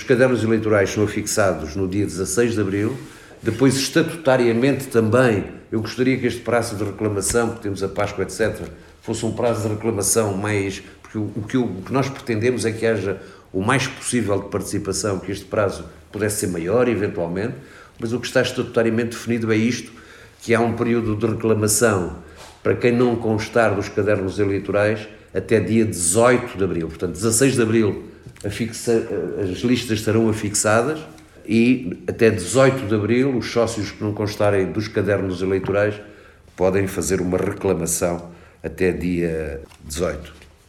cadernos eleitorais são afixados no dia 16 de Abril, depois estatutariamente também, eu gostaria que este prazo de reclamação, porque temos a Páscoa, etc., fosse um prazo de reclamação mais... Porque o que nós pretendemos é que haja o mais possível de participação, que este prazo pudesse ser maior, eventualmente, mas o que está estatutariamente definido é isto, que há um período de reclamação para quem não constar dos cadernos eleitorais até dia 18 de Abril. Portanto, 16 de Abril as listas estarão afixadas e até 18 de Abril os sócios que não constarem dos cadernos eleitorais podem fazer uma reclamação até dia 18.